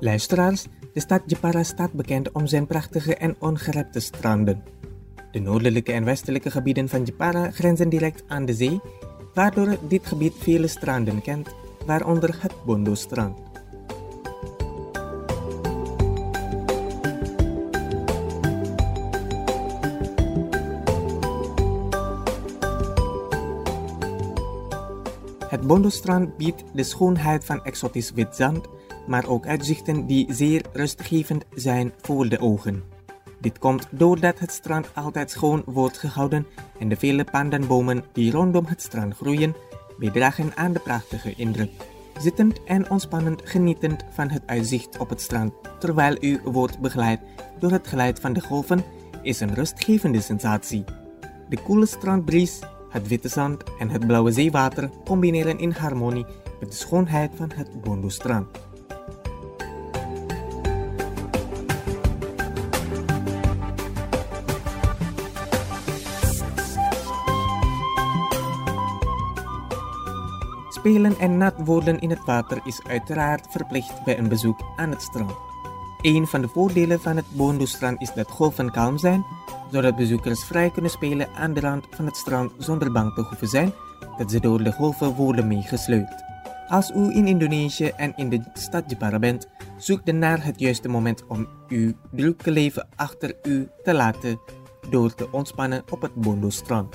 Luisteraars, de stad Jepara staat bekend om zijn prachtige en ongerepte stranden. De noordelijke en westelijke gebieden van Jepara grenzen direct aan de zee, waardoor dit gebied vele stranden kent, waaronder het Bondo-strand. Het Bondo-strand biedt de schoonheid van exotisch wit zand, maar ook uitzichten die zeer rustgevend zijn voor de ogen. Dit komt doordat het strand altijd schoon wordt gehouden en de vele pandanbomen die rondom het strand groeien, bijdragen aan de prachtige indruk. Zittend en ontspannend genietend van het uitzicht op het strand terwijl u wordt begeleid door het geluid van de golven is een rustgevende sensatie. De koele strandbries, het witte zand en het blauwe zeewater combineren in harmonie met de schoonheid van het Bondo-strand. Spelen en nat worden in het water is uiteraard verplicht bij een bezoek aan het strand. Een van de voordelen van het Bondo-strand is dat golven kalm zijn, zodat bezoekers vrij kunnen spelen aan de rand van het strand zonder bang te hoeven zijn dat ze door de golven worden meegesleurd. Als u in Indonesië en in de stad Jepara bent, zoek dan naar het juiste moment om uw drukke leven achter u te laten door te ontspannen op het Bondo-strand.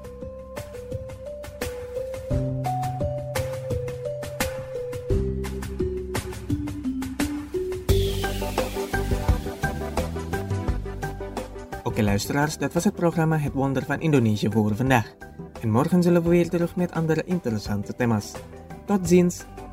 Oké luisteraars, dat was het programma Het Wonder van Indonesië voor vandaag. En morgen zullen we weer terug met andere interessante thema's. Tot ziens!